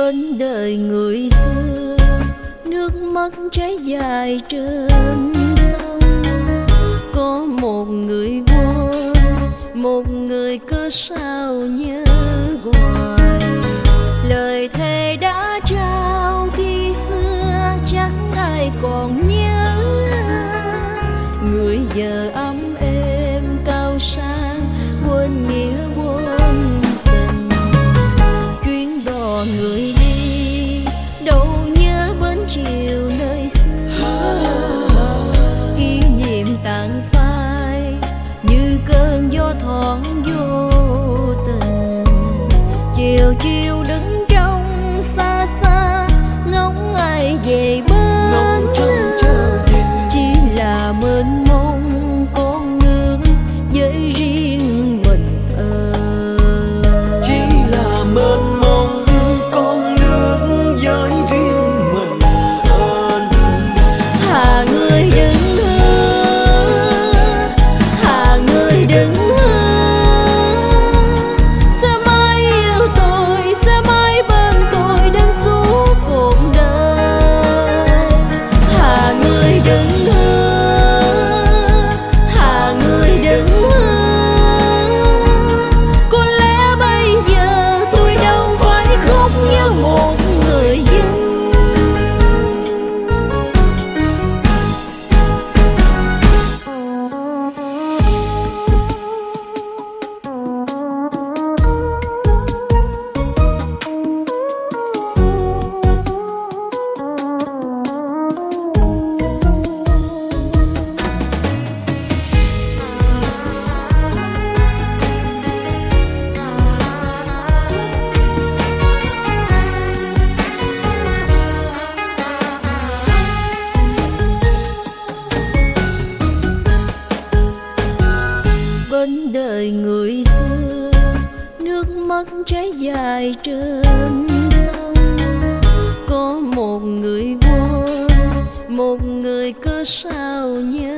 Bên đời người xưa, nước mắt chảy dài trên sông. Có một người quên, một người có sao nhớ hoài. Lời thề đã trao khi xưa chẳng ai còn nhớ. Người giờ ấm êm cao sang, quên nghĩa quên tình. Chuyến đò người đi đâu nhớ bến chiều nơi xưa. Kỷ niệm tàn phai như cơn gió thoảng vô tình. Chiều chiều đứng trong xa xa, ngóng ai về bên. Chỉ là mênh mông con nước với riêng mình ơi. Chỉ là mênh mông con nước với riêng mình ơi. Thà người đừng hứa, thà người đừng hứa. Sẽ mãi yêu tôi, sẽ mãi bên tôi đến suốt cuộc đời. Thà người đừng hứa, thà người đừng hứa. Có lẽ bây giờ tôi đâu phải khóc như một người dân. Bên đời người xưa, nước mắt chảy dài trên sông. Có một người quên, một người có sao nhớ